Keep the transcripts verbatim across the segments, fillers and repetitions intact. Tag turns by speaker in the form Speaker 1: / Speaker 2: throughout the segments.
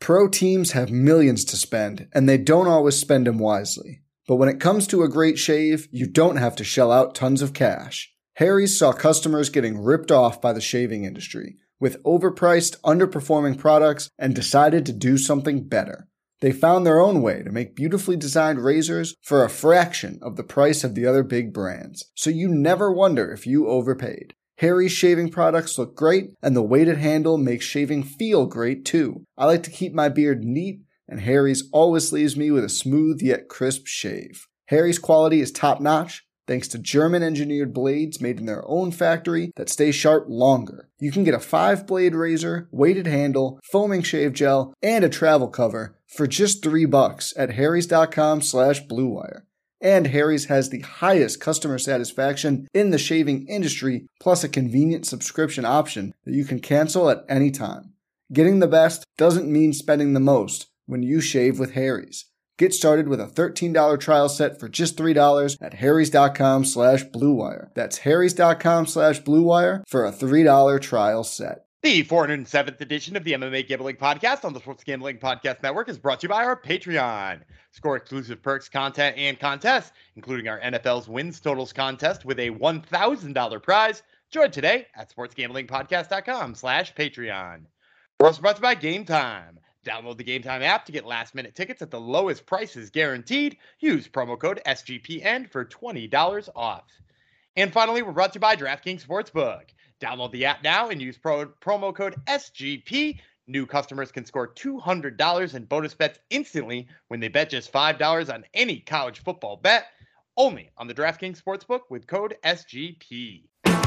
Speaker 1: Pro teams have millions to spend, and they don't always spend them wisely. But when it comes to a great shave, you don't have to shell out tons of cash. Harry's saw customers getting ripped off by the shaving industry with overpriced, underperforming products and decided to do something better. They found their own way to make beautifully designed razors for a fraction of the price of the other big brands, so you never wonder if you overpaid. Harry's shaving products look great, and the weighted handle makes shaving feel great too. I like to keep my beard neat, and Harry's always leaves me with a smooth yet crisp shave. Harry's quality is top-notch, thanks to German-engineered blades made in their own factory that stay sharp longer. You can get a five-blade razor, weighted handle, foaming shave gel, and a travel cover for just three bucks at harrys.com slash bluewire. And Harry's has the highest customer satisfaction in the shaving industry, plus a convenient subscription option that you can cancel at any time. Getting the best doesn't mean spending the most when you shave with Harry's. Get started with a thirteen dollars trial set for just three dollars at harrys.com slash bluewire. That's harrys.com slash bluewire for a three dollars trial set.
Speaker 2: The four hundred seventh edition of the M M A Gambling Podcast on the Sports Gambling Podcast Network is brought to you by our Patreon. Score exclusive perks, content, and contests, including our N F L's wins totals contest with a one thousand dollars prize. Join today at sportsgamblingpodcast.com slash Patreon. We're also brought to you by Game Time. Download the Game Time app to get last-minute tickets at the lowest prices guaranteed. Use promo code S G P N for twenty dollars off. And finally, we're brought to you by DraftKings Sportsbook. Download the app now and use pro- promo code S G P. New customers can score two hundred dollars in bonus bets instantly when they bet just five dollars on any college football bet. Only on the DraftKings Sportsbook with code S G P.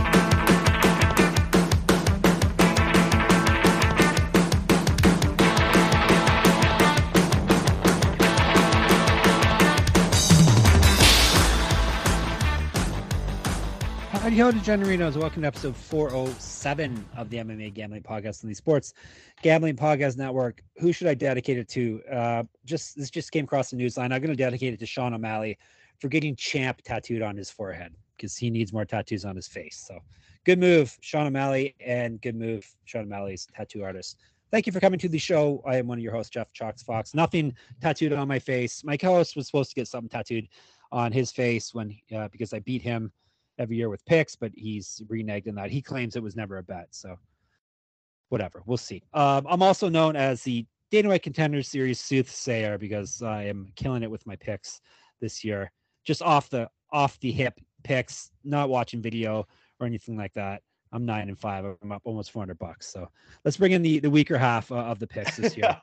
Speaker 3: Howdy ho, DeGenerinos. Welcome to episode four oh seven of the M M A Gambling Podcast on the Sports Gambling Podcast Network. Who should I dedicate it to? Uh, just This just came across the news line. I'm going to dedicate it to Sean O'Malley for getting champ tattooed on his forehead because he needs more tattoos on his face. So good move, Sean O'Malley, and good move, Sean O'Malley's tattoo artist. Thank you for coming to the show. I am one of your hosts, Jeff Chalks Fox. Nothing tattooed on my face. My co-host was supposed to get something tattooed on his face when uh, because I beat him every year with picks, but he's reneged in that. He claims it was never a bet. So whatever, we'll see. Um, I'm also known as the Dana White Contenders Series soothsayer because I am killing it with my picks this year. Just off the off the hip picks, not watching video or anything like that. I'm nine and five. I'm up almost four hundred bucks. So let's bring in the, the weaker half uh, of the picks this year.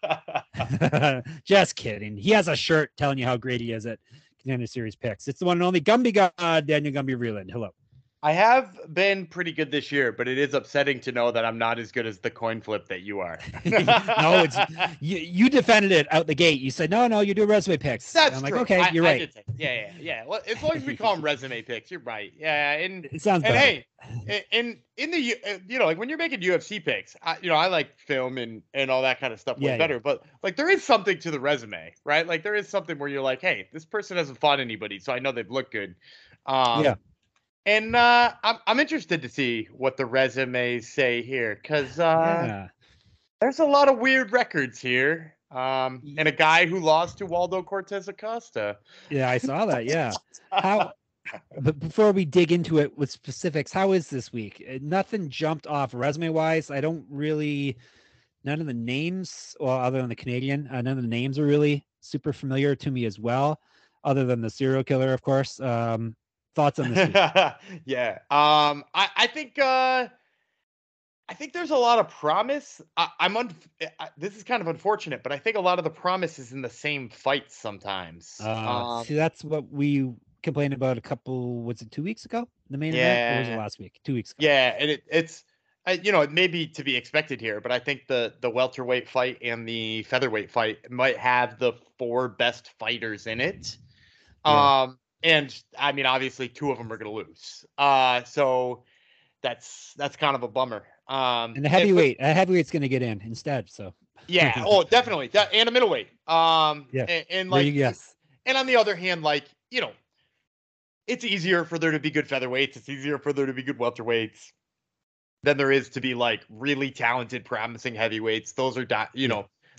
Speaker 3: Just kidding. He has a shirt telling you how great he is at Contender Series picks. It's the one and only Gumby God, Daniel Gumby Reeland. Hello.
Speaker 2: I have been pretty good this year, but it is upsetting to know that I'm not as good as the coin flip that you are.
Speaker 3: No, it's you, you defended it out the gate. You said, no, no, you do resume picks.
Speaker 2: That's
Speaker 3: I'm
Speaker 2: true.
Speaker 3: like, okay,
Speaker 2: I,
Speaker 3: you're
Speaker 2: I
Speaker 3: right.
Speaker 2: did say, yeah, yeah, yeah. Well, as long as we call them resume picks, you're right. Yeah, and
Speaker 3: it sounds
Speaker 2: and
Speaker 3: better.
Speaker 2: hey, in in the you know like when you're making U F C picks, I, you know I like film and and all that kind of stuff way
Speaker 3: Yeah,
Speaker 2: better.
Speaker 3: yeah.
Speaker 2: But like there is something to the resume, right? Like there is something where you're like, hey, this person hasn't fought anybody, so I know they've looked good. Um,
Speaker 3: Yeah.
Speaker 2: And uh, I'm I'm interested to see what the resumes say here, because uh,
Speaker 3: Yeah.
Speaker 2: there's a lot of weird records here. Um, and a guy who lost to Waldo Cortez Acosta.
Speaker 3: Yeah, I saw that. Yeah. How? But before we dig into it with specifics, how is this week? Uh, Nothing jumped off resume wise. I don't really. None of the names, well, other than the Canadian, uh, none of the names are really super familiar to me as well, other than the serial killer, of course. Um, thoughts on this week?
Speaker 2: Yeah. Um, I, I think uh, I think there's a lot of promise. I, I'm un- I, this is kind of unfortunate, but I think a lot of the promise is in the same fights sometimes.
Speaker 3: Uh,
Speaker 2: Um,
Speaker 3: see, that's what we complained about a couple, was it two weeks ago? The main event, or was it
Speaker 2: Yeah.
Speaker 3: last week? Two weeks ago.
Speaker 2: Yeah, and it, it's uh, you know it may be to be expected here, but I think the the welterweight fight and the featherweight fight might have the four best fighters in it.
Speaker 3: Yeah.
Speaker 2: Um, and I mean, obviously, two of them are going to lose. Uh, so that's that's kind of a bummer. Um,
Speaker 3: And the
Speaker 2: and-
Speaker 3: heavyweight, a heaviweight's going to get in instead. So
Speaker 2: yeah. Oh, definitely. That, and a middleweight. Um,
Speaker 3: Yeah.
Speaker 2: and, and
Speaker 3: there
Speaker 2: like,
Speaker 3: you- yes,
Speaker 2: and on the other hand, like you know, it's easier for there to be good featherweights. It's easier for there to be good welterweights than there is to be like really talented, promising heavyweights. Those are, di- you
Speaker 3: Yeah.
Speaker 2: know,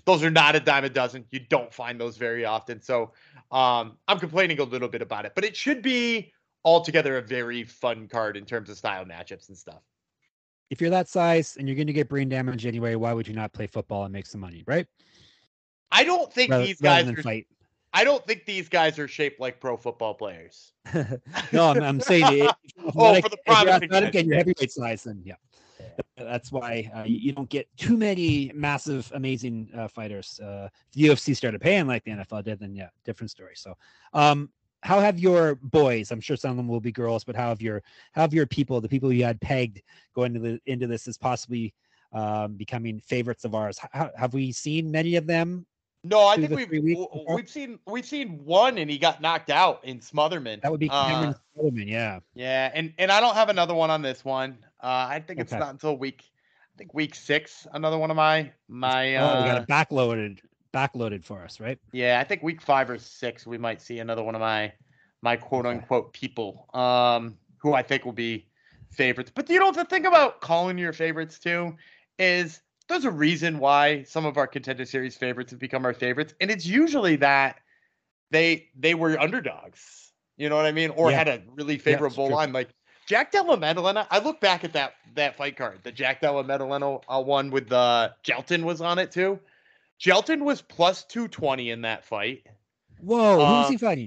Speaker 2: those are not a dime a dozen. You don't find those very often. So um, I'm complaining a little bit about it, but it should be altogether a very fun card in terms of style matchups and stuff.
Speaker 3: If you're that size and you're going to get brain damage anyway, why would you not play football and make some money, right?
Speaker 2: I don't think
Speaker 3: rather,
Speaker 2: these guys
Speaker 3: are,
Speaker 2: fight. I don't think these guys are shaped like pro football players.
Speaker 3: No, I'm, I'm saying it, if,
Speaker 2: oh,
Speaker 3: if,
Speaker 2: for the
Speaker 3: if you're
Speaker 2: province
Speaker 3: athletic and your heavyweight size, then yeah. That's why uh, you don't get too many massive, amazing uh, fighters. Uh, if the U F C started paying like the N F L did, then yeah, different story. So, um, how have your boys? I'm sure some of them will be girls, but how have your how have your people, the people you had pegged going into the, into this, as possibly um, becoming favorites of ours? How, have we seen many of them?
Speaker 2: No, I think we've we've seen we've seen one, and he got knocked out in Smotherman.
Speaker 3: That would be Cameron
Speaker 2: uh,
Speaker 3: Smotherman, yeah.
Speaker 2: Yeah, and and I don't have another one on this one. Uh, I think it's
Speaker 3: okay.
Speaker 2: not until week, I think week six. Another one of my my.
Speaker 3: Oh,
Speaker 2: uh,
Speaker 3: we got it backloaded, backloaded for us, right?
Speaker 2: Yeah, I think week five or six we might see another one of my my quote unquote okay. people, um, who I think will be favorites. But you know, the thing about calling your favorites too is there's a reason why some of our Contender Series favorites have become our favorites, and it's usually that they they were underdogs. You know what I mean? Or yeah. had a really favorable yeah, line. Like Jack Della Maddalena, I look back at that that fight card. The Jack Della Maddalena uh, one with the uh, Jelton was on it too. Jelton was plus two twenty in that fight.
Speaker 3: Whoa, um, who was he fighting?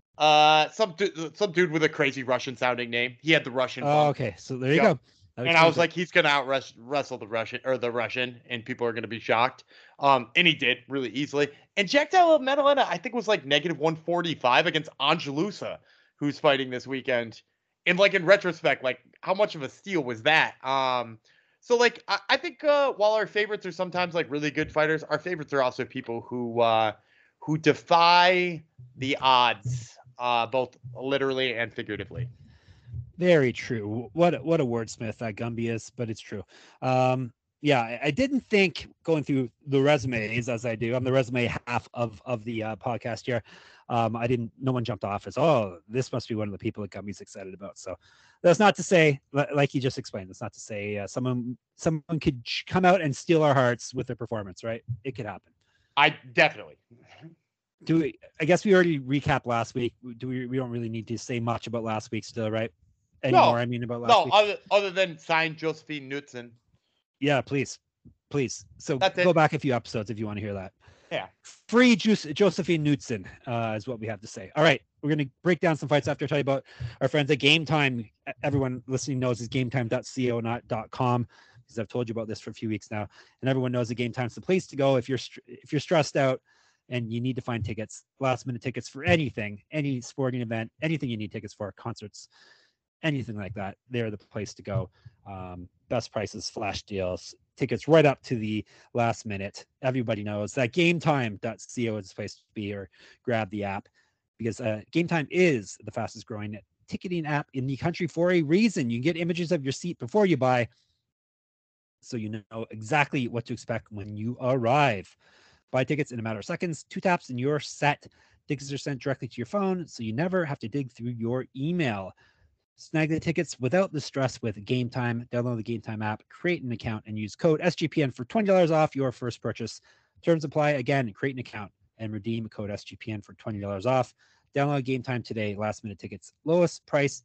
Speaker 2: Uh, some du- some dude with a crazy Russian sounding name. He had the Russian.
Speaker 3: Oh, okay. So there you yep. go.
Speaker 2: And I was like, he's gonna out wrestle the Russian or the Russian, and people are gonna be shocked. Um, and he did really easily. And Jack Della Maddalena, I think, was like negative one forty-five against Angelusa, who's fighting this weekend. And like in retrospect, like how much of a steal was that? Um, so like I, I think uh, while our favorites are sometimes like really good fighters, our favorites are also people who uh, who defy the odds, uh, both literally and figuratively.
Speaker 3: Very true. What what a wordsmith that Gumby is, but it's true. Um, yeah, I, I didn't think going through the resumes as I do. I'm the resume half of of the uh, podcast here. Um, I didn't. No one jumped off as, oh, this must be one of the people that Gumby's excited about. So that's not to say, like you just explained, that's not to say uh, someone someone could come out and steal our hearts with their performance, right? It could happen.
Speaker 2: I definitely.
Speaker 3: Do we? I guess we already recapped last week. Do we? We don't really need to say much about last week still, right? Anymore, no, I mean about last
Speaker 2: no,
Speaker 3: week.
Speaker 2: other other than sign Josephine Knudsen.
Speaker 3: Yeah, please, please. So That's go it. back a few episodes if you want to hear that.
Speaker 2: Yeah,
Speaker 3: free juice, Josephine Knudsen uh, is what we have to say. All right, we're gonna break down some fights after I tell you about our friends at Game Time. Everyone listening knows is game time dot co, not .com, because I've told you about this for a few weeks now, and everyone knows that Game Time's the place to go if you're if you're stressed out and you need to find tickets, last minute tickets for anything, any sporting event, anything you need tickets for, concerts, anything like that. They're the place to go. Um, best prices, flash deals, tickets right up to the last minute. Everybody knows that game time dot co is the place to be, or grab the app, because uh, Game Time is the fastest growing ticketing app in the country for a reason. You can get images of your seat before you buy, so you know exactly what to expect when you arrive. Buy tickets in a matter of seconds, two taps and you're set. Tickets are sent directly to your phone, so you never have to dig through your email. Snag the tickets without the stress with Game Time. Download the Game Time app, create an account, and use code S G P N for twenty dollars off your first purchase. Terms apply. Again, create an account and redeem code S G P N for twenty dollars off. Download Game Time today. Last minute tickets. Lowest price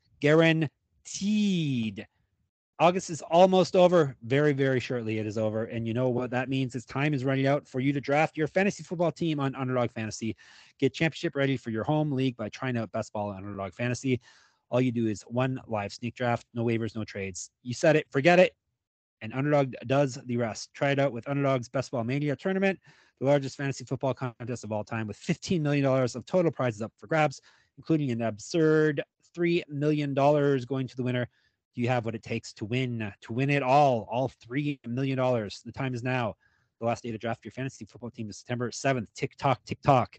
Speaker 3: guaranteed. August is almost over. Very, very shortly it is over. And you know what that means? Is time is running out for you to draft your fantasy football team on Underdog Fantasy. Get championship ready for your home league by trying out Best Ball on Underdog Fantasy. All you do is one live sneak draft, no waivers, no trades. You set it, forget it, and Underdog does the rest. Try it out with Underdog's Best Ball Mania tournament, the largest fantasy football contest of all time, with fifteen million dollars of total prizes up for grabs, including an absurd three million dollars going to the winner. Do you have what it takes to win, to win it all, all three million dollars? The time is now. The last day to draft your fantasy football team is September seventh. Tick tock, tick tock.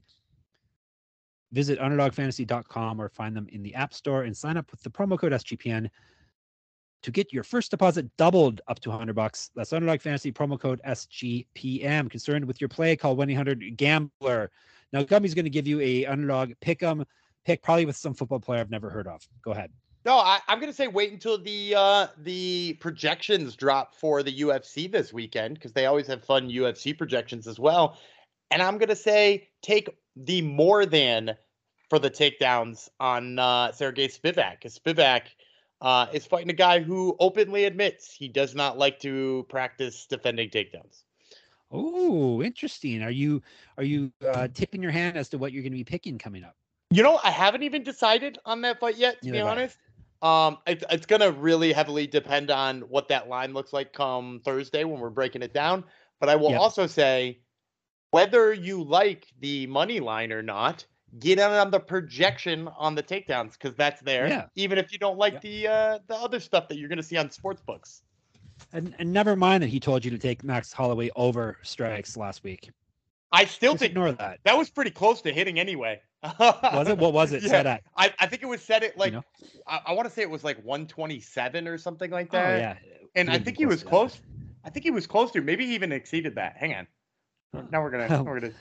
Speaker 3: Visit underdog fantasy dot com or find them in the App Store and sign up with the promo code S G P N to get your first deposit doubled up to one hundred bucks. That's Underdog Fantasy, promo code S G P M. Concerned with your play, call one eight hundred gambler. Now, Gumby's going to give you a Underdog pick 'em pick, probably with some football player I've never heard of. Go ahead.
Speaker 2: No, I, I'm gonna say wait until the uh, the projections drop for the U F C this weekend because they always have fun U F C projections as well. And I'm gonna say take the more than for the takedowns on uh, Sergey Spivak because Spivak uh, is fighting a guy who openly admits he does not like to practice defending takedowns.
Speaker 3: Oh, interesting. Are you are you uh, tipping your hand as to what you're going to be picking coming up?
Speaker 2: You know, I haven't even decided on that fight yet, to
Speaker 3: Neither
Speaker 2: be
Speaker 3: have I.
Speaker 2: honest. Um, it, it's going to really heavily depend on what that line looks like come Thursday when we're breaking it down. But I will
Speaker 3: Yep.
Speaker 2: also say, whether you like the money line or not, get in on the projection on the takedowns because that's there.
Speaker 3: Yeah.
Speaker 2: Even if you don't like
Speaker 3: Yep.
Speaker 2: the uh, the other stuff that you're going to see on sports books.
Speaker 3: And, and never mind that he told you to take Max Holloway over strikes last week.
Speaker 2: I still
Speaker 3: Just
Speaker 2: think
Speaker 3: ignore that.
Speaker 2: that was pretty close to hitting anyway.
Speaker 3: Was it? What was it
Speaker 2: Yeah,
Speaker 3: set at?
Speaker 2: I, I think it was set at like,
Speaker 3: You know?
Speaker 2: I, I want to say it was like one twenty-seven or something like
Speaker 3: Oh
Speaker 2: that.
Speaker 3: yeah.
Speaker 2: And
Speaker 3: It
Speaker 2: I
Speaker 3: would've
Speaker 2: think
Speaker 3: been
Speaker 2: he was
Speaker 3: to that.
Speaker 2: close. I think he was close to, maybe he even exceeded that. Hang on. Now we're gonna. We're gonna.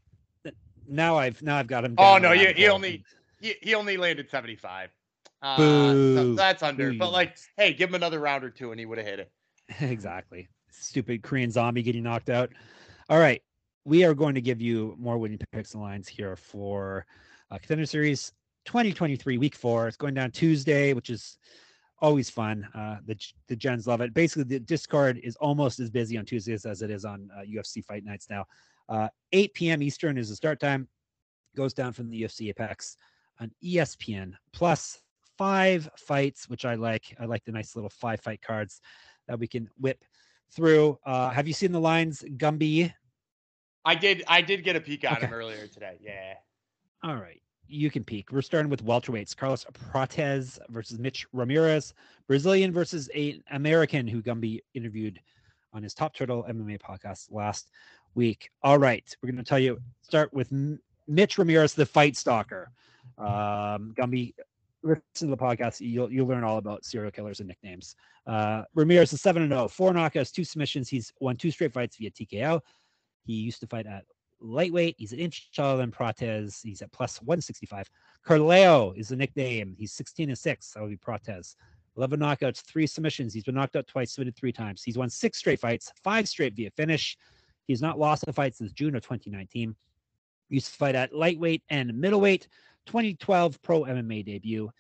Speaker 3: Now I've now I've got him.
Speaker 2: Oh
Speaker 3: down
Speaker 2: no,
Speaker 3: the
Speaker 2: he,
Speaker 3: rabbit
Speaker 2: he
Speaker 3: hole.
Speaker 2: only he, he only landed seventy-five. Uh,
Speaker 3: Boo.
Speaker 2: so that's under.
Speaker 3: Boo,
Speaker 2: But
Speaker 3: you
Speaker 2: like,
Speaker 3: nuts.
Speaker 2: hey, give him another round or two, and he would have hit it.
Speaker 3: Exactly. Stupid Korean zombie getting knocked out. All right. We are going to give you more winning picks and lines here for uh, Contender Series twenty twenty-three, week four. It's going down Tuesday, which is always fun. Uh, the the gens love it. Basically, the Discord is almost as busy on Tuesdays as it is on uh, U F C fight nights now. Uh, eight p.m. Eastern is the start time. Goes down from the U F C Apex on E S P N. Plus five fights, which I like. I like the nice little five fight cards that we can whip through. Uh, have you seen the lines, Gumby?
Speaker 2: I did. I did get a peek on
Speaker 3: Okay.
Speaker 2: him earlier today. Yeah.
Speaker 3: All right. You can peek. We're starting with welterweights. Carlos Prates versus Mitch Ramirez. Brazilian versus an American who Gumby interviewed on his Top Turtle M M A podcast last week. All right. We're going to tell you, start with M- Mitch Ramirez, the fight stalker. Um, Gumby, listen to the podcast. You'll, you'll learn all about serial killers and nicknames. Uh, Ramirez is seven and oh, four knockouts, two submissions. He's won two straight fights via T K O. He used to fight at lightweight. He's an inch taller than Prates. He's at plus one sixty-five. Carleo is the nickname. He's sixteen and six. That would be Prates. eleven knockouts, three submissions. He's been knocked out twice, submitted three times. He's won six straight fights, five straight via finish. He's not lost a fight since June of twenty nineteen. He used to fight at lightweight and middleweight. twenty twelve pro M M A debut.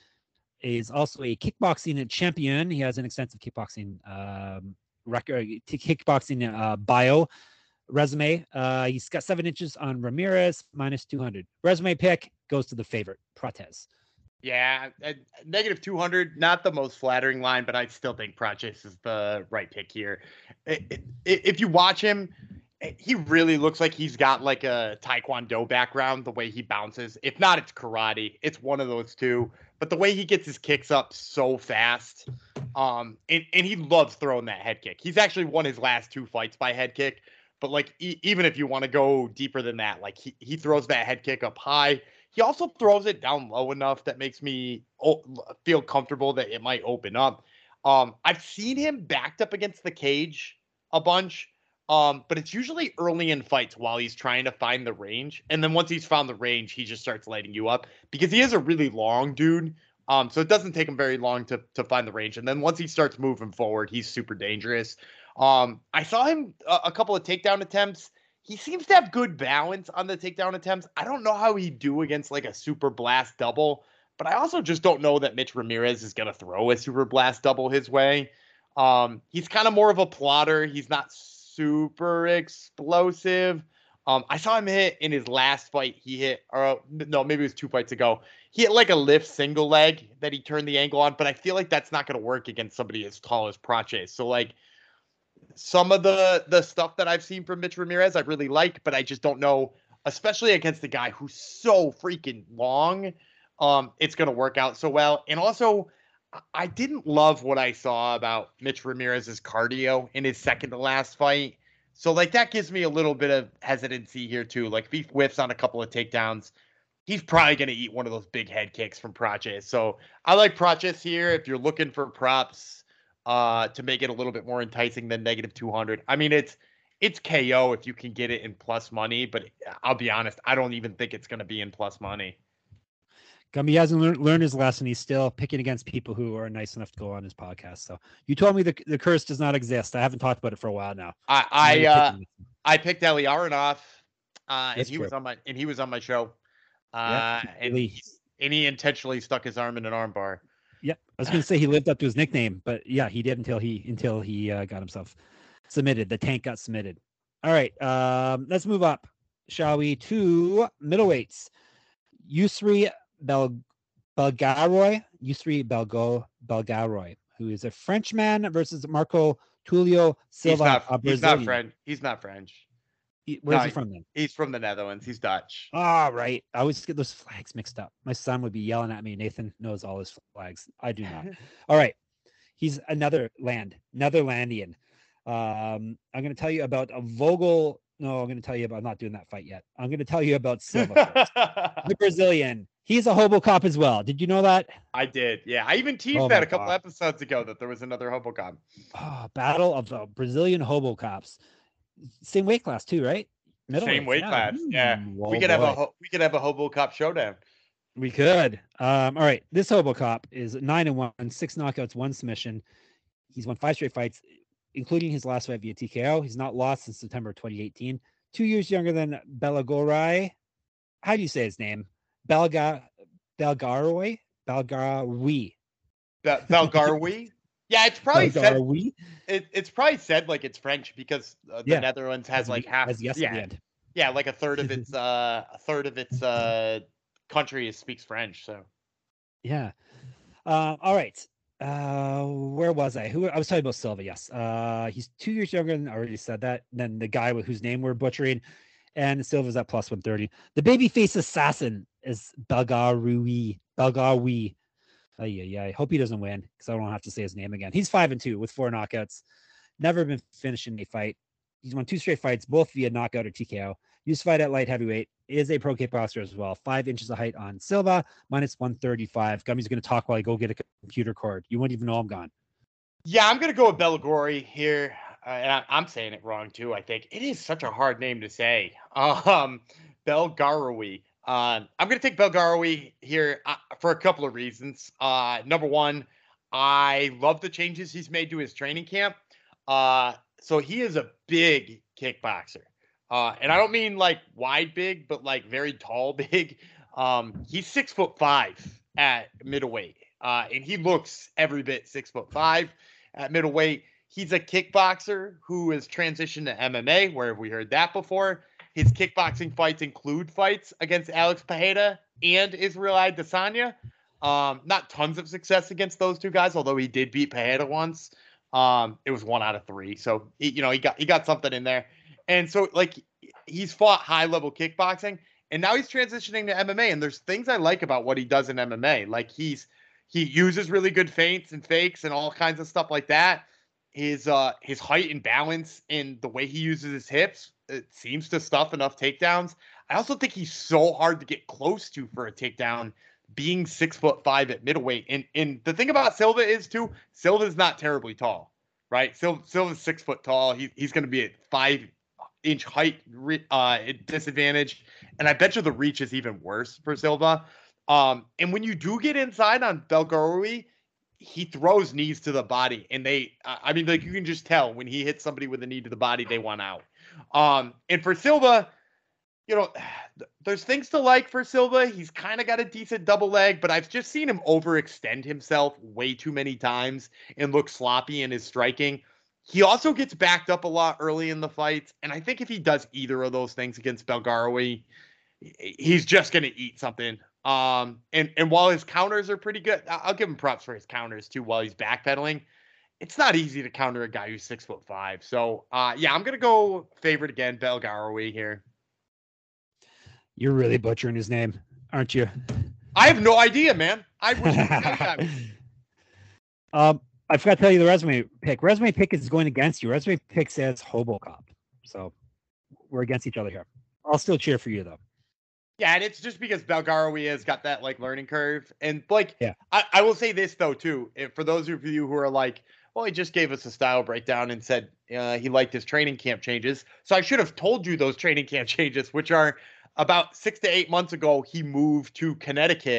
Speaker 3: Is also a kickboxing champion. He has an extensive kickboxing um, record, kickboxing uh, bio. Resume, uh, he's got seven inches on Ramirez, minus two hundred. Resume pick goes to the favorite, Prates.
Speaker 2: Yeah, uh, negative two hundred, not the most flattering line, but I still think Prates is the right pick here. It, it, if you watch him, he really looks like he's got like a Taekwondo background, the way he bounces. If not, it's karate. It's one of those two. But the way he gets his kicks up so fast, um, and, and he loves throwing that head kick. He's actually won his last two fights by head kick. But like, e- even if you want to go deeper than that, like he, he throws that head kick up high. He also throws it down low enough that makes me o- feel comfortable that it might open up. Um, I've seen him backed up against the cage a bunch, um, but it's usually early in fights while he's trying to find the range. And then once he's found the range, he just starts lighting you up because he is a really long dude. Um, so it doesn't take him very long to to find the range. And then once he starts moving forward, he's super dangerous. Um, I saw him a, a couple of takedown attempts. He seems to have good balance on the takedown attempts. I don't know how he'd do against like a super blast double, but I also just don't know that Mitch Ramirez is going to throw a super blast double his way. Um, he's kind of more of a plotter. He's not super explosive. Um, I saw him hit in his last fight. He hit, or no, maybe it was two fights ago. He hit like a lift single leg that he turned the angle on, but I feel like that's not going to work against somebody as tall as Prates. So like, some of the the stuff that I've seen from Mitch Ramirez, I really like, but I just don't know, especially against the guy who's so freaking long, um, it's going to work out so well. And also, I didn't love what I saw about Mitch Ramirez's cardio in his second to last fight. So, like, that gives me a little bit of hesitancy here, too. Like, if he whiffs on a couple of takedowns, he's probably going to eat one of those big head kicks from Prates. So, I like Prates here if you're looking for props uh to make it a little bit more enticing than negative two hundred. I mean, it's it's K O if you can get it in plus money, but I'll be honest, I don't even think it's going to be in plus money.
Speaker 3: Gumby hasn't learned, learned his lesson. He's still picking against people who are nice enough to go on his podcast. So you told me the, the curse does not exist. I haven't talked about it for a while now.
Speaker 2: I I uh, I picked Eli Aronoff, uh, and he true. was on my and he was on my show. Uh, yeah, and, he, and he intentionally stuck his arm in an arm bar.
Speaker 3: Yeah, I was going to say he lived up to his nickname, but yeah, he did until he until he uh, got himself submitted. The tank got submitted. All right, um, let's move up, shall we, to middleweights. Yusri Bel Belgaroy, Yusri Belgo Belgaroy, who is a Frenchman versus Marco Tulio Silva.
Speaker 2: He's not, he's not French. He's not French.
Speaker 3: Where's no, he from then?
Speaker 2: He's from the Netherlands. He's Dutch.
Speaker 3: All right. I always get those flags mixed up. My son would be yelling at me. Nathan knows all his flags. I do not. All right. He's another land, Netherlandian. Um, I'm going to tell you about a Vogel. No, I'm going to tell you about, I'm not doing that fight yet. I'm going to tell you about Silva, the Brazilian. He's a hobo cop as well. Did you know that?
Speaker 2: I did. Yeah. I even teased oh that a couple God. episodes ago that there was another hobo cop.
Speaker 3: Oh, battle of the Brazilian hobo cops. Same weight class too, right?
Speaker 2: Middle Same weight yeah. class. Yeah. Whoa, we could boy. have a we could have a hobo cop showdown.
Speaker 3: We could. Um, all right. This hobo cop is nine and one, six knockouts, one submission. He's won five straight fights, including his last fight via T K O. He's not lost since September twenty eighteen. Two years younger than Belagorai. How do you say his name? Belga Belgaroy? Belgaroui.
Speaker 2: Be- Belgaroui? Yeah, it's probably said. It, it's probably said like it's French because uh, the yeah. Netherlands has, has like half.
Speaker 3: Has yes
Speaker 2: yeah, yeah, like a third of its uh, a third of its uh, country is, speaks French. So,
Speaker 3: yeah. Uh, all right. Uh, where was I? Who I was talking about Silva? Yes. Uh, he's two years younger than I already said that. Than the guy with whose name we're butchering, and Silva's at plus one thirty. The babyface assassin is Belgaroui. Belgaroui. Oh, yeah, yeah. I hope he doesn't win because I don't have to say his name again. He's five and two with four knockouts. Never been finished in a fight. He's won two straight fights, both via knockout or T K O. Used to fight at light heavyweight. Is a pro kickboxer as well. Five inches of height on Silva, minus one thirty-five. Gummy's going to talk while I go get a computer cord. You won't even know I'm gone.
Speaker 2: Yeah, I'm going to go with Belagori here. Uh, and I, I'm saying it wrong, too, I think. It is such a hard name to say. Um, Belgaroui. Uh, I'm going to take Belgaroui here uh, for a couple of reasons. Uh, number one, I love the changes he's made to his training camp. Uh, so he is a big kickboxer. Uh, and I don't mean like wide big, but like very tall big. Um, he's six foot five at middleweight. Uh, and he looks every bit six foot five at middleweight. He's a kickboxer who has transitioned to M M A. Where have we heard that before? His kickboxing fights include fights against Alex Pereira and Israel Adesanya. Um, not tons of success against those two guys, although he did beat Pereira once. Um, it was one out of three. So, he, you know, he got he got something in there. And so, like, he's fought high-level kickboxing, and now he's transitioning to M M A. And there's things I like about what he does in M M A. Like, he's he uses really good feints and fakes and all kinds of stuff like that. His uh his height and balance and the way he uses his hips, it seems to stuff enough takedowns. I also think he's so hard to get close to for a takedown, being six foot five at middleweight. And and the thing about Silva is too, Silva's not terribly tall, right? Silva Silva's six foot tall. He, he's going to be at five inch height uh disadvantage, and I bet you the reach is even worse for Silva. Um, and when you do get inside on Belgaroui, he throws knees to the body, and they, I mean, like, you can just tell when he hits somebody with a knee to the body, they want out. Um, and for Silva, you know, there's things to like for Silva. He's kind of got a decent double leg, but I've just seen him overextend himself way too many times and look sloppy in his striking. He also gets backed up a lot early in the fights, and I think if he does either of those things against Belgaroui, he's just going to eat something. Um, and, and while his counters are pretty good, I'll give him props for his counters too while he's backpedaling. It's not easy to counter a guy who's six foot five. So, uh, yeah, I'm going to go favorite again, Belgaroui here.
Speaker 3: You're really butchering his name, aren't you?
Speaker 2: I have no idea, man. I wish I could say that.
Speaker 3: Um, I forgot to tell you the resume pick. Resume pick is going against you. Resume pick says Hobocop. So we're against each other here. I'll still cheer for you, though.
Speaker 2: Yeah, and it's just because Belgaroui has got that, like, learning curve. And, like,
Speaker 3: yeah.
Speaker 2: I, I will say this, though, too. If, for those of you who are like, well, he just gave us a style breakdown and said uh, he liked his training camp changes. So I should have told you those training camp changes, which are about six to eight months ago, he moved to Connecticut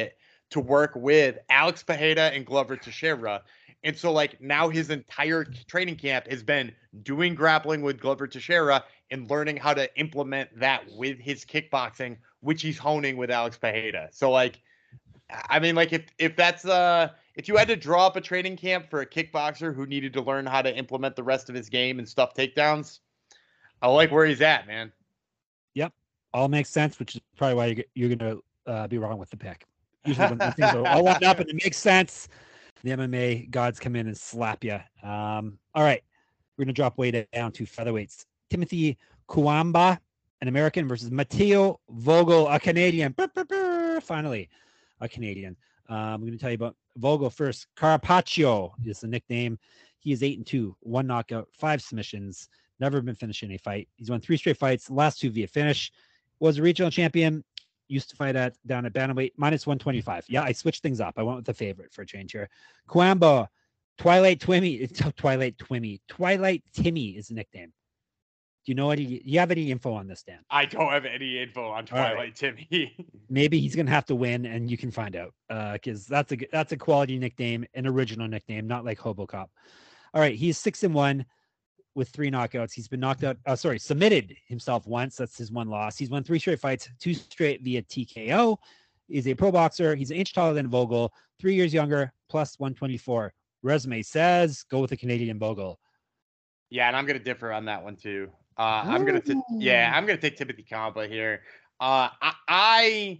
Speaker 2: to work with Alex Pereira and Glover Teixeira. And so, like, now his entire training camp has been doing grappling with Glover Teixeira and learning how to implement that with his kickboxing, which he's honing with Alex Pereira. So, like, I mean, like, if if that's uh if you had to draw up a training camp for a kickboxer who needed to learn how to implement the rest of his game and stuff takedowns, I like where he's at, man.
Speaker 3: Yep, all makes sense, which is probably why you're, you're going to uh, be wrong with the pick. Usually when things are all lined up and it makes sense, the M M A gods come in and slap you. Um, all right, we're going to drop weight down to featherweights. Timothy Kuamba, an American, versus Matteo Vogel, a Canadian. Burr, burr, burr. Finally, a Canadian. Um, I'm going to tell you about Vogel first. Carpaccio is the nickname. He is eight and two, one knockout, five submissions. Never been finished in a fight. He's won three straight fights. Last two via finish. Was a regional champion. Used to fight at down at bantamweight, minus one twenty-five. Yeah, I switched things up. I went with the favorite for a change here. Kuamba, Twilight Twimmy. Twilight Twimmy. Twilight Timmy is the nickname. Do you know any? Do you have any info on this, Dan?
Speaker 2: I don't have any info on Twilight right. Timmy.
Speaker 3: Maybe he's gonna have to win, and you can find out. Uh, because that's a that's a quality nickname, an original nickname, not like Hobocop. All right, he's six and one with three knockouts. He's been knocked out. Uh, sorry, submitted himself once. That's his one loss. He's won three straight fights, two straight via T K O. He's a pro boxer. He's an inch taller than Vogel, three years younger, plus one twenty-four. Resume says go with the Canadian Vogel.
Speaker 2: Yeah, and I'm gonna differ on that one too. Uh, I'm gonna, t- yeah, I'm gonna take Timothy Kuamba here. Uh, I, I,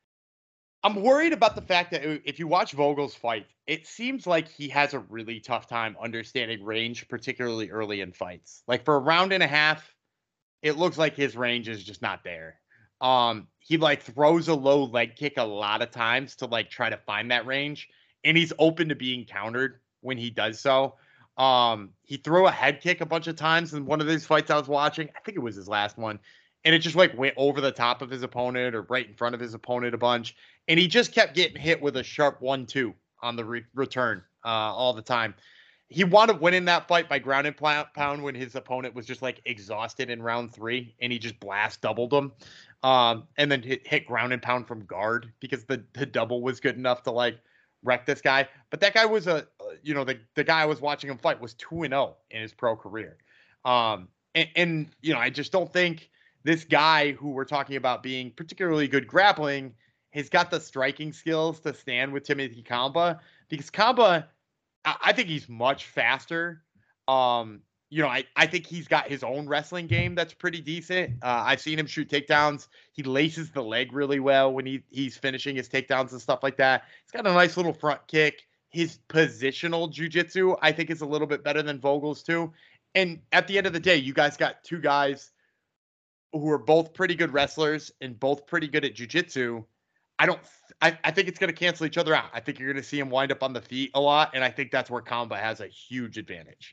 Speaker 2: I'm worried about the fact that if you watch Vogel's fight, it seems like he has a really tough time understanding range, particularly early in fights. Like for a round and a half, it looks like his range is just not there. Um, he like throws a low leg kick a lot of times to like try to find that range, and he's open to being countered when he does so. Um, he threw a head kick a bunch of times in one of these fights I was watching. I think it was his last one. And it just like went over the top of his opponent or right in front of his opponent a bunch. And he just kept getting hit with a sharp one, two on the re- return uh, all the time. He wound up winning that fight by ground and pound when his opponent was just like exhausted in round three and he just blast doubled him. Um, and then hit, hit ground and pound from guard because the, the double was good enough to like wreck this guy. But that guy was a, you know, the, the guy I was watching him fight was two and oh in his pro career. Um, and, and, you know, I just don't think this guy who we're talking about being particularly good grappling has got the striking skills to stand with Timothy Kuamba, because Kuamba, I, I think he's much faster. Um, you know, I, I think he's got his own wrestling game that's pretty decent. Uh, I've seen him shoot takedowns. He laces the leg really well when he, he's finishing his takedowns and stuff like that. He's got a nice little front kick. His positional jiu-jitsu, I think, is a little bit better than Vogel's too. And at the end of the day, you guys got two guys who are both pretty good wrestlers and both pretty good at jiu-jitsu. I don't, I, I think it's going to cancel each other out. I think you're going to see him wind up on the feet a lot. And I think that's where Kuamba has a huge advantage.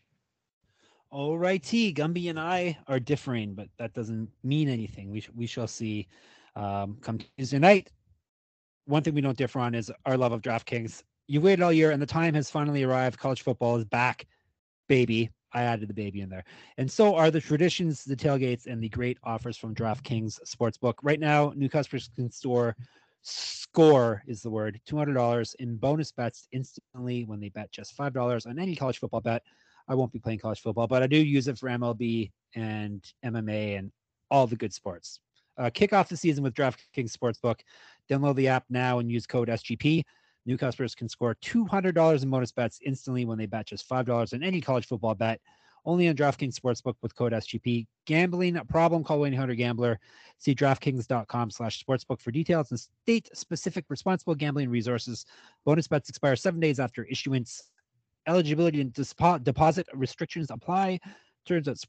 Speaker 3: All righty, Gumby and I are differing, but that doesn't mean anything. We sh- we shall see um, come Tuesday night. One thing we don't differ on is our love of DraftKings. You waited all year, and the time has finally arrived. College football is back, baby. I added the baby in there. And so are the traditions, the tailgates, and the great offers from DraftKings Sportsbook. Right now, new customers can store, score is the word, two hundred dollars in bonus bets instantly when they bet just five dollars on any college football bet. I won't be playing college football, but I do use it for M L B and M M A and all the good sports. Uh, kick off the season with DraftKings Sportsbook. Download the app now and use code S G P. New customers can score two hundred dollars in bonus bets instantly when they bet just five dollars on any college football bet. Only on DraftKings Sportsbook with code S G P. Gambling problem? Call one eight hundred gambler. See DraftKings.com slash sportsbook for details and state-specific responsible gambling resources. Bonus bets expire seven days after issuance. Eligibility and dispo- deposit restrictions apply. Terms at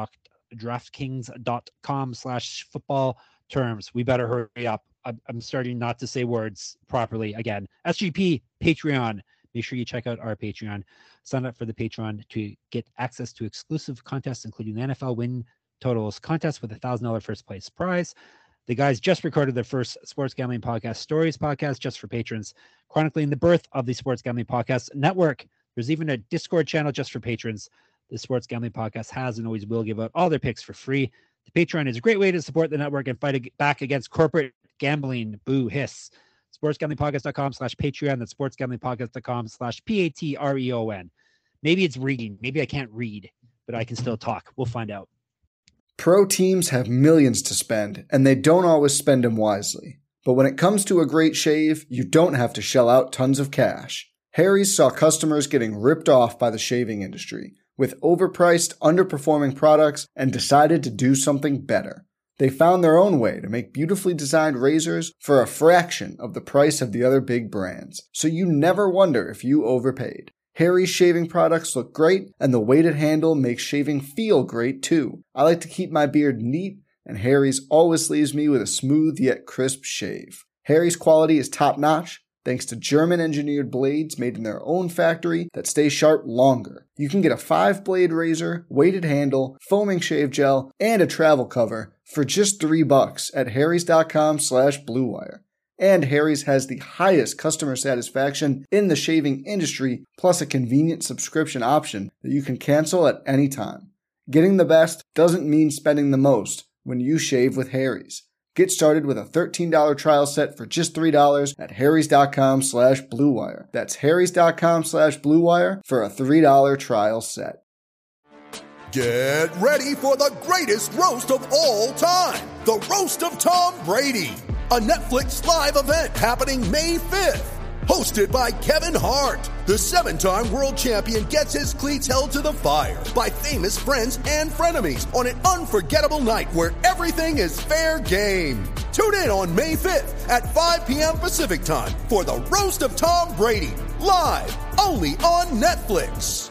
Speaker 3: sportsbook.draftkings.com slash football terms. We better hurry up. I'm starting not to say words properly again. S G P, Patreon. Make sure you check out our Patreon. Sign up for the Patreon to get access to exclusive contests, including the N F L win totals contest with a one thousand dollars first place prize. The guys just recorded their first sports gambling podcast, Stories podcast, just for patrons, chronicling the birth of the Sports Gambling Podcast Network. There's even a Discord channel just for patrons. The Sports Gambling Podcast has and always will give out all their picks for free. The Patreon is a great way to support the network and fight back against corporate gambling. Boo, hiss. sportsgamblingpodcast.com slash Patreon. That's sportsgamblingpodcast.com slash P A T R E O N. Maybe it's reading. Maybe I can't read, but I can still talk. We'll find out.
Speaker 1: Pro teams have millions to spend, and they don't always spend them wisely. But when it comes to a great shave, you don't have to shell out tons of cash. Harry's saw customers getting ripped off by the shaving industry with overpriced, underperforming products and decided to do something better. They found their own way to make beautifully designed razors for a fraction of the price of the other big brands, so you never wonder if you overpaid. Harry's shaving products look great, and the weighted handle makes shaving feel great too. I like to keep my beard neat, and Harry's always leaves me with a smooth yet crisp shave. Harry's quality is top-notch, thanks to German-engineered blades made in their own factory that stay sharp longer. You can get a five-blade razor, weighted handle, foaming shave gel, and a travel cover for just three bucks at harrys.com slash bluewire. And Harry's has the highest customer satisfaction in the shaving industry, plus a convenient subscription option that you can cancel at any time. Getting the best doesn't mean spending the most when you shave with Harry's. Get started with a thirteen dollars trial set for just three dollars at harrys.com slash bluewire. That's harrys.com slash bluewire for a three dollars trial set.
Speaker 4: Get ready for the greatest roast of all time, the Roast of Tom Brady, a Netflix live event happening May fifth. Hosted by Kevin Hart, the seven-time world champion gets his cleats held to the fire by famous friends and frenemies on an unforgettable night where everything is fair game. Tune in on May fifth at five p.m. Pacific time for the Roast of Tom Brady, live only on Netflix.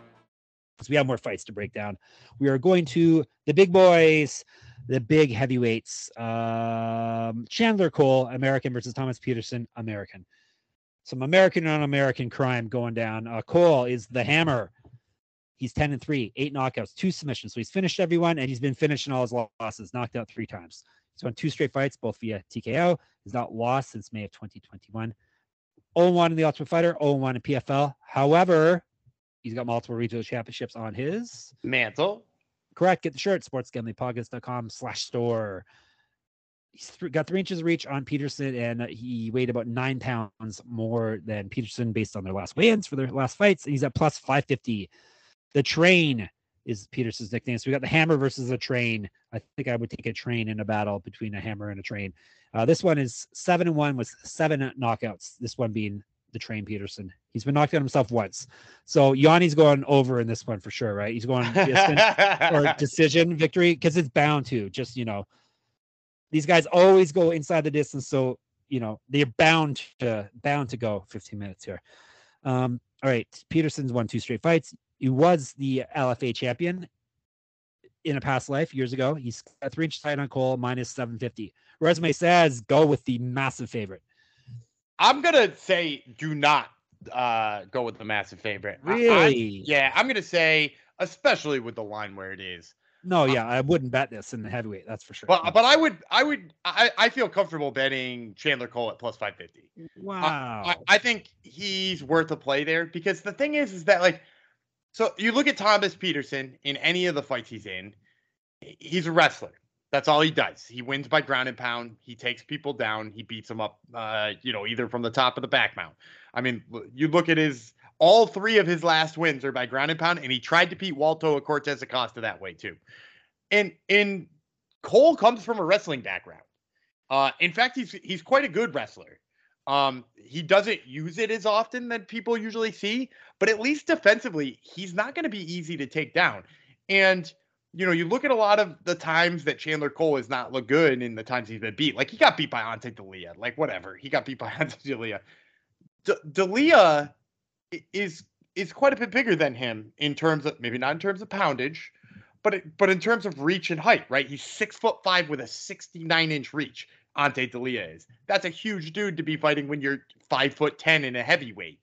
Speaker 3: We have more fights to break down. We are going to the big boys, the big heavyweights. Um, Chandler Cole, American versus Thomas Peterson, American. Some American on American crime going down. Uh, Cole is the hammer. He's ten and three, eight knockouts, two submissions. So he's finished everyone, and he's been finished in all his losses, knocked out three times. He's won two straight fights, both via T K O. He's not lost since May of twenty twenty-one. oh and one in the Ultimate Fighter, oh and one in P F L. However, he's got multiple regional championships on his
Speaker 2: mantle.
Speaker 3: Correct. Get the shirt, sportsgamblingpodcast.com slash store. He's th- got three inches of reach on Peterson, and he weighed about nine pounds more than Peterson based on their last weigh-ins for their last fights. And he's at plus five fifty. The Train is Peterson's nickname. So we got the Hammer versus the Train. I think I would take a train in a battle between a hammer and a train. Uh, this one is seven and one with seven knockouts. This one being the Train Peterson. He's been knocked out himself once. So Yanni's going over in this one for sure, right? He's going distance or decision victory because it's bound to. Just, you know, these guys always go inside the distance, so you know they're bound to bound to go fifteen minutes here. Um, all right, Peterson's won two straight fights. He was the L F A champion in a past life years ago. He's got three inches tight on Cole, minus seven fifty. Resume says go with the massive favorite.
Speaker 2: I'm gonna say do not uh, go with the massive favorite.
Speaker 3: Really?
Speaker 2: I, I, yeah, I'm gonna say, especially with the line where it is.
Speaker 3: No, yeah, I wouldn't bet this in the heavyweight. That's for sure.
Speaker 2: But but I would I would I, I feel comfortable betting Chandler Cole at plus five fifty.
Speaker 3: Wow.
Speaker 2: I, I, I think he's worth a play there because the thing is is that like so you look at Thomas Peterson in any of the fights he's in, he's a wrestler. That's all he does. He wins by ground and pound. He takes people down. He beats them up, uh, you know, either from the top of the back mount. I mean, you look at his all three of his last wins are by ground and pound, and he tried to beat Walto Cortez Acosta that way too. And and Cole comes from a wrestling background. Uh, in fact, he's he's quite a good wrestler. Um, he doesn't use it as often than people usually see, but at least defensively, he's not going to be easy to take down. And you know, you look at a lot of the times that Chandler Cole has not looked good in the times he's been beat. Like he got beat by Ante D'Elia, like whatever. He got beat by Ante D'Elia. D- D'Elia is is quite a bit bigger than him in terms of maybe not in terms of poundage. But it, but in terms of reach and height, right? He's six foot five with a sixty-nine inch reach. Ante D'Elia is. That's a huge dude to be fighting when you're five foot ten and a heavyweight.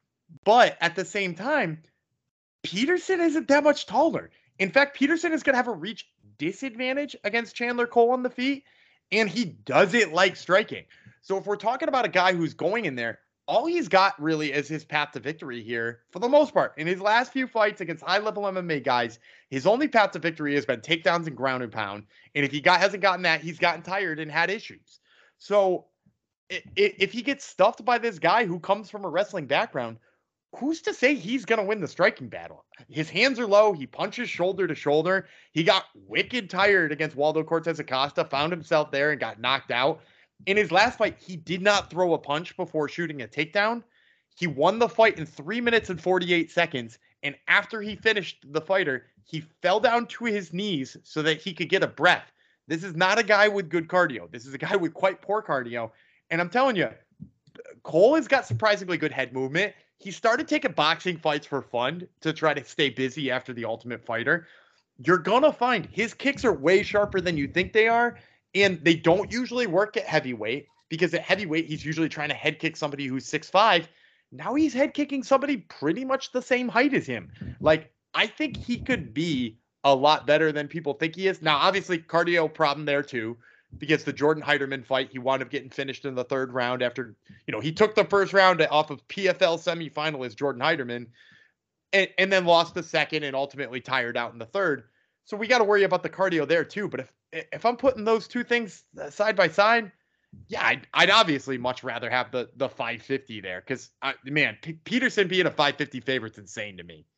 Speaker 2: But at the same time, Peterson isn't that much taller. In fact, Peterson is going to have a reach disadvantage against Chandler Cole on the feet, and he doesn't like striking. So if we're talking about a guy who's going in there, all he's got really is his path to victory here for the most part. In his last few fights against high-level M M A guys, his only path to victory has been takedowns and ground and pound. And if he got hasn't gotten that, he's gotten tired and had issues. So if he gets stuffed by this guy who comes from a wrestling background, who's to say he's going to win the striking battle? His hands are low. He punches shoulder to shoulder. He got wicked tired against Waldo Cortez Acosta, found himself there and got knocked out. In his last fight, he did not throw a punch before shooting a takedown. He won the fight in three minutes and forty-eight seconds. And after he finished the fighter, he fell down to his knees so that he could get a breath. This is not a guy with good cardio. This is a guy with quite poor cardio. And I'm telling you, Cole has got surprisingly good head movement. He started taking boxing fights for fun to try to stay busy after the Ultimate Fighter. You're going to find his kicks are way sharper than you think they are. And they don't usually work at heavyweight because at heavyweight, he's usually trying to head kick somebody who's six five. Now he's head kicking somebody pretty much the same height as him. Like, I think he could be a lot better than people think he is. Now, obviously, cardio problem there too, because the Jordan Heiderman fight, he wound up getting finished in the third round after, you know, he took the first round off of P F L semifinalist Jordan Heiderman and, and then lost the second and ultimately tired out in the third. So we got to worry about the cardio there too. But if, if I'm putting those two things side by side, yeah, I'd, I'd obviously much rather have the the five fifty there because, uh, man, P- Peterson being a five fifty favorite's insane to me.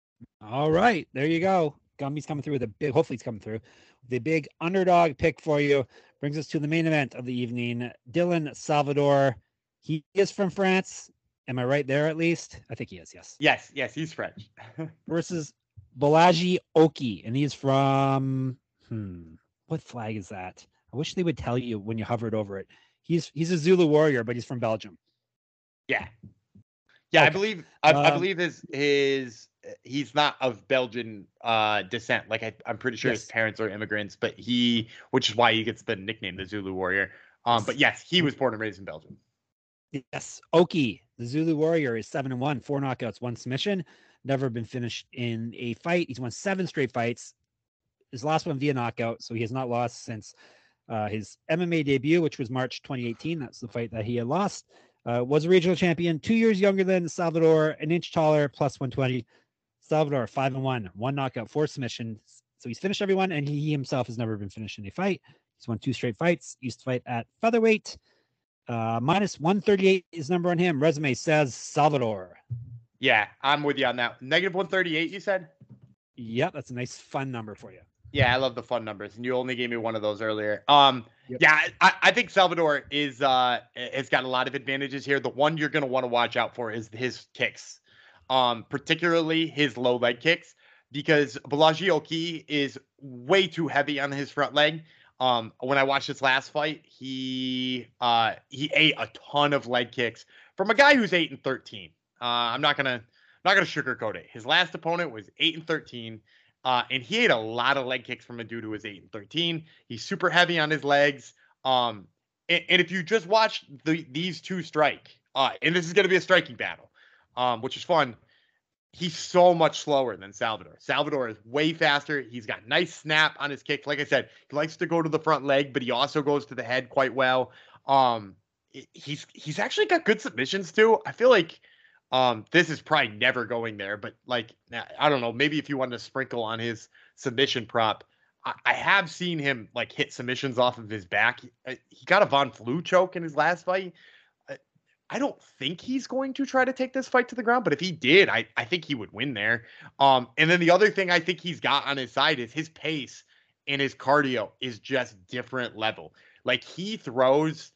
Speaker 3: All right, there you go. Gumby's coming through with a big, hopefully it's coming through. The big underdog pick for you brings us to the main event of the evening. Dylan Salvador, he is from France. Am I right there at least? I think he is, yes.
Speaker 2: Yes, yes, he's French.
Speaker 3: Versus Balaji Oki, and he's from, hmm, what flag is that? I wish they would tell you when you hovered over it. He's he's a Zulu warrior, but he's from Belgium.
Speaker 2: Yeah, yeah.
Speaker 3: Okay.
Speaker 2: I believe I,
Speaker 3: Um,
Speaker 2: I believe his his he's not of Belgian uh, descent. Like I, I'm pretty sure
Speaker 3: Yes.
Speaker 2: his parents are immigrants, but he, which is why he gets the nickname the Zulu warrior. Um, but yes, he was born and raised in Belgium.
Speaker 3: Yes, Oki, the Zulu warrior, is seven and one, four knockouts, one submission. Never been finished in a fight. He's won seven straight fights. His last one via knockout, so he has not lost since uh, his M M A debut, which was March twenty eighteen. That's the fight that he had lost. Uh, was a regional champion, two years younger than Salvador, an inch taller, plus one twenty. Salvador, five and one, one knockout, four submissions. So he's finished everyone, and he himself has never been finished in a fight. He's won two straight fights. Used to fight at featherweight. Uh, minus one thirty-eight is number on him. Resume says Salvador.
Speaker 2: Yeah, I'm with you on that. Negative one thirty-eight, you said?
Speaker 3: Yep, that's a nice fun number for you.
Speaker 2: Yeah, I love the fun numbers, and you only gave me one of those earlier. Um,
Speaker 3: Yep.
Speaker 2: yeah, I, I think Salvador is uh has got a lot of advantages here. The one you're going to want to watch out for is his kicks, um, particularly his low leg kicks, because Balaji Oki is way too heavy on his front leg. Um, when I watched his last fight, he uh he ate a ton of leg kicks from a guy who's eight and thirteen. Uh, I'm not gonna not gonna sugarcoat it. His last opponent was eight and thirteen. Uh, and he ate a lot of leg kicks from a dude who was eight and thirteen. He's super heavy on his legs. Um, and, and if you just watch the, these two strike, uh, and this is going to be a striking battle, um, which is fun. He's so much slower than Salvador. Salvador is way faster. He's got nice snap on his kick. Like I said, he likes to go to the front leg, but he also goes to the head quite well. Um, he's he's actually got good submissions too. I feel like Um, this is probably never going there, but like, I don't know, maybe if you wanted to sprinkle on his submission prop, I, I have seen him like hit submissions off of his back. He, he got a Von Flue choke in his last fight. I, I don't think he's going to try to take this fight to the ground, but if he did, I, I think he would win there. Um, and then the other thing I think he's got on his side is his pace and his cardio is just different level. Like he throws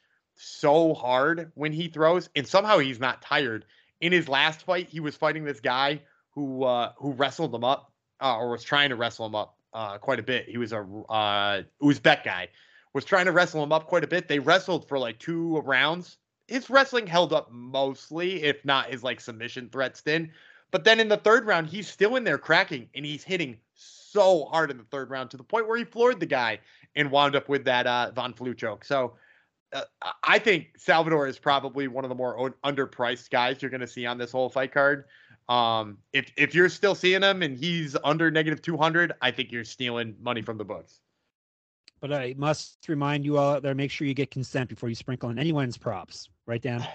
Speaker 2: so hard when he throws, and somehow he's not tired. In his last fight, he was fighting this guy who uh, who wrestled him up uh, or was trying to wrestle him up uh, quite a bit. He was a uh, Uzbek guy, was trying to wrestle him up quite a bit. They wrestled for like two rounds. His wrestling held up mostly, if not his like submission threats did. But then in the third round, he's still in there cracking, and he's hitting so hard in the third round to the point where he floored the guy and wound up with that uh, Von Flue choke. So Uh, I think Salvador is probably one of the more un- underpriced guys you're going to see on this whole fight card. Um, if if you're still seeing him and he's under negative two hundred, I think you're stealing money from the books.
Speaker 3: But I must remind you all out there, make sure you get consent before you sprinkle on anyone's props. Right, Dan?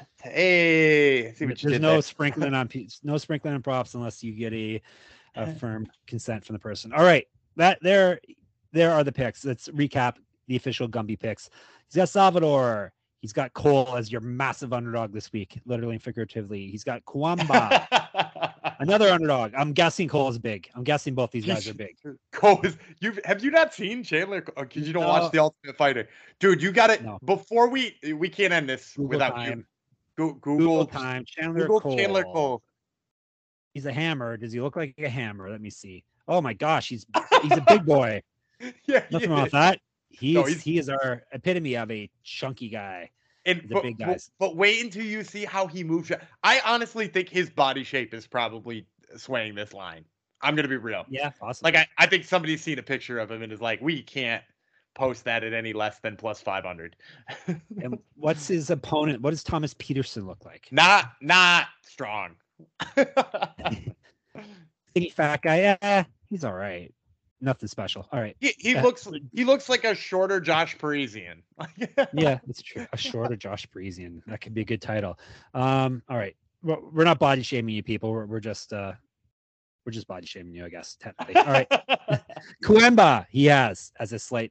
Speaker 2: Hey, see what you
Speaker 3: There's
Speaker 2: did
Speaker 3: no
Speaker 2: there.
Speaker 3: sprinkling on no sprinkling on props unless you get a, a firm consent from the person. All right, that there there are the picks. Let's recap the official Gumby picks. He's got Salvador. He's got Cole as your massive underdog this week, literally and figuratively. He's got Kwamba, another underdog. I'm guessing Cole is big. I'm guessing both these guys are big.
Speaker 2: Cole is. You have you not seen Chandler? Because you don't
Speaker 3: No.
Speaker 2: watch The Ultimate Fighter, dude. You got it.
Speaker 3: No.
Speaker 2: Before we we can't end this
Speaker 3: Google
Speaker 2: without
Speaker 3: time.
Speaker 2: you. Go, Google,
Speaker 3: Google time. Chandler
Speaker 2: Google
Speaker 3: Cole.
Speaker 2: Chandler Cole.
Speaker 3: He's a hammer. Does he look like a hammer? Let me see. Oh my gosh, he's he's a big boy.
Speaker 2: Yeah,
Speaker 3: Nothing
Speaker 2: he
Speaker 3: wrong
Speaker 2: is.
Speaker 3: with that. He's,
Speaker 2: No, he's-
Speaker 3: he is our epitome of a chunky guy.
Speaker 2: And
Speaker 3: the
Speaker 2: but,
Speaker 3: big
Speaker 2: but-
Speaker 3: guys.
Speaker 2: But, wait until you see how he moves. I honestly think his body shape is probably swaying this line. I'm gonna be real.
Speaker 3: Yeah, possibly.
Speaker 2: Like I, I think somebody's seen a picture of him and is like, we can't post that at any less than plus five hundred.
Speaker 3: And what's his opponent? What does Thomas Peterson look like?
Speaker 2: not not strong.
Speaker 3: Skinny fat guy. Yeah, he's all right. Nothing special. All right.
Speaker 2: he he
Speaker 3: Uh,
Speaker 2: looks he looks like a shorter Josh Parisian.
Speaker 3: Yeah, that's true. A shorter Josh Parisian. That could be a good title. Um, all right. We're, we're not body shaming you people. We're, we're just uh we're just body shaming you, I guess, technically. All right. Kuemba, he has as a slight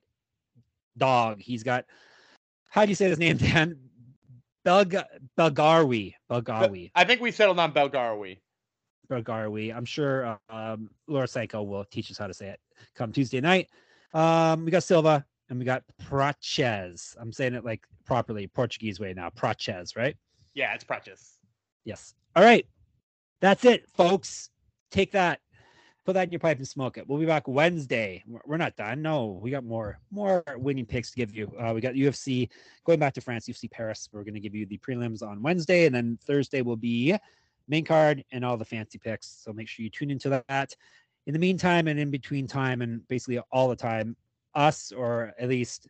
Speaker 3: dog. He's got, how do you say his name, Dan? Belga Belgarwi. Belgarwi.
Speaker 2: I think we settled on Belgarwi.
Speaker 3: Belgarwi. I'm sure uh, um, Laura Psycho will teach us how to say it come Tuesday night. Um, we got Silva and we got Praches. I'm saying it like properly, Portuguese way now. Praches, right?
Speaker 2: Yeah, it's Precious.
Speaker 3: Yes. All right. That's it, folks. Take that. Put that in your pipe and smoke it. We'll be back Wednesday. We're we're not done. No, we got more more winning picks to give you. Uh, we got U F C going back to France, U F C Paris. We're going to give you the prelims on Wednesday, and then Thursday will be main card and all the fancy picks. So make sure you tune into that. In the meantime, and in between time, and basically all the time, us or at least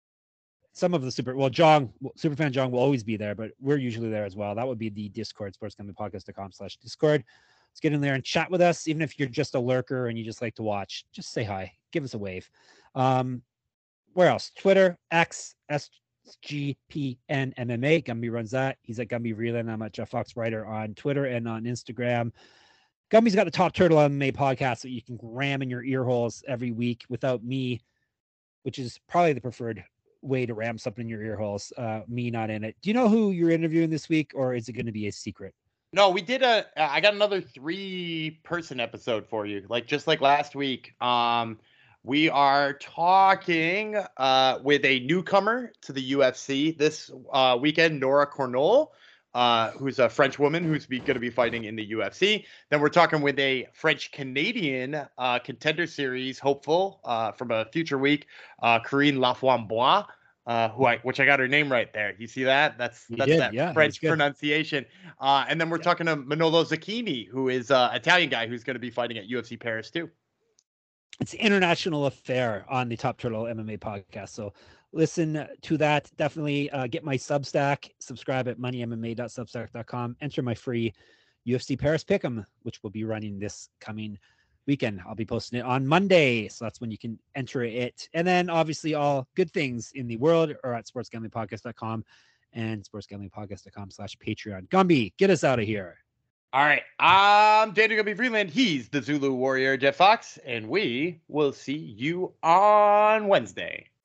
Speaker 3: some of the super well, John, Superfan John will always be there, but we're usually there as well. That would be the Discord, sportsgamblingpodcast dot com slash Discord. Let's get in there and chat with us. Even if you're just a lurker and you just like to watch, just say hi, give us a wave. Um, where else? Twitter, X, S G P N M M A. Gumby runs that. He's at Gumby Reeland. I'm at Jeff Fox Writer on Twitter and on Instagram. Gumby's got the Top Turtle M M A podcast that you can ram in your ear holes every week without me, which is probably the preferred way to ram something in your ear holes. Uh, me not in it. Do you know who you're interviewing this week, or is it going to be a secret?
Speaker 2: No, we did a. I got another three-person episode for you, like just like last week. Um, we are talking uh with a newcomer to the U F C this uh, weekend, Nora Cornol, uh, who's a French woman who's going to be fighting in the U F C. Then we're talking with a French-Canadian uh, contender series hopeful uh, from a future week, uh, Corinne Laframboise. Uh, who I, which I got her name right there. You see that? That's
Speaker 3: You
Speaker 2: that's
Speaker 3: did,
Speaker 2: that
Speaker 3: yeah,
Speaker 2: French
Speaker 3: that's good.
Speaker 2: pronunciation. Uh, and then we're talking to Manolo Zacchini, who is an Italian guy who's going to be fighting at U F C Paris too.
Speaker 3: It's an international affair on the Top Turtle M M A podcast. So listen to that. Definitely uh, get my Substack. Subscribe at money m m a dot substack dot com. Enter my free U F C Paris Pick'em, which will be running this coming weekend. I'll be posting it on Monday. So that's when you can enter it. And then obviously all good things in the world are at sports gambling podcast dot com and sports gambling podcast dot com slash Patreon. Gumby, get us out of here.
Speaker 2: All right. I'm Daniel Gumby Freeland. He's the Zulu Warrior, Jeff Fox, and we will see you on Wednesday.